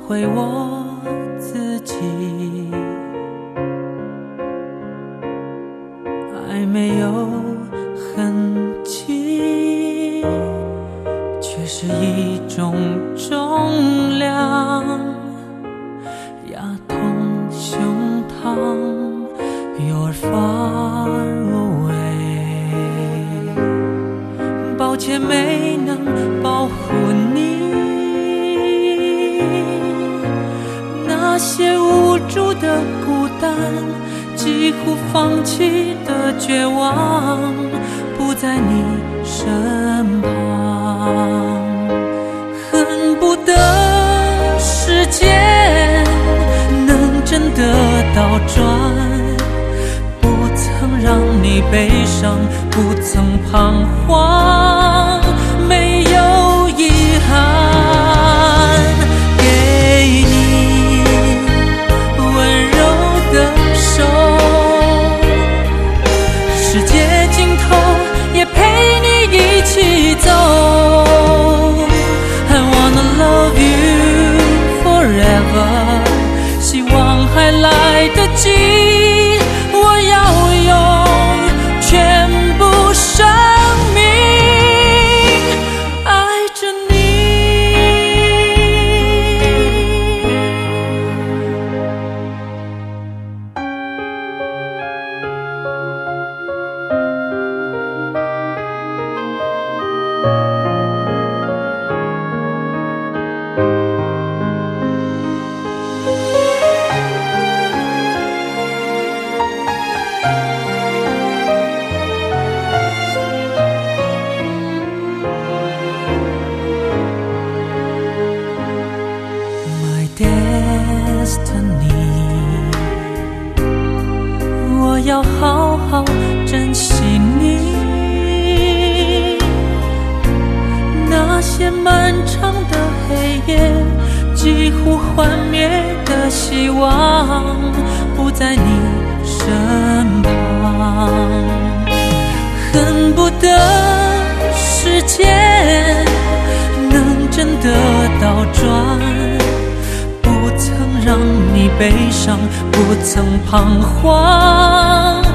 回我自己。爱没有痕迹，却是一种重量，压痛胸膛。You're far away， 抱歉没能保护你，那些无助的孤单，几乎放弃的绝望，不在你身旁。恨不得时间能真的倒转，不曾让你悲伤，不曾彷徨，没有遗憾。给你温柔的手，世界尽头也陪你一起走。I wanna love you forever， 希望还来得及，我要用全部生命爱着你。Destiny， 我要好好珍惜你，那些漫长的黑夜，几乎幻灭的希望，不在你身旁。恨不得时间能真的倒转，不曾让你悲伤，不曾彷徨，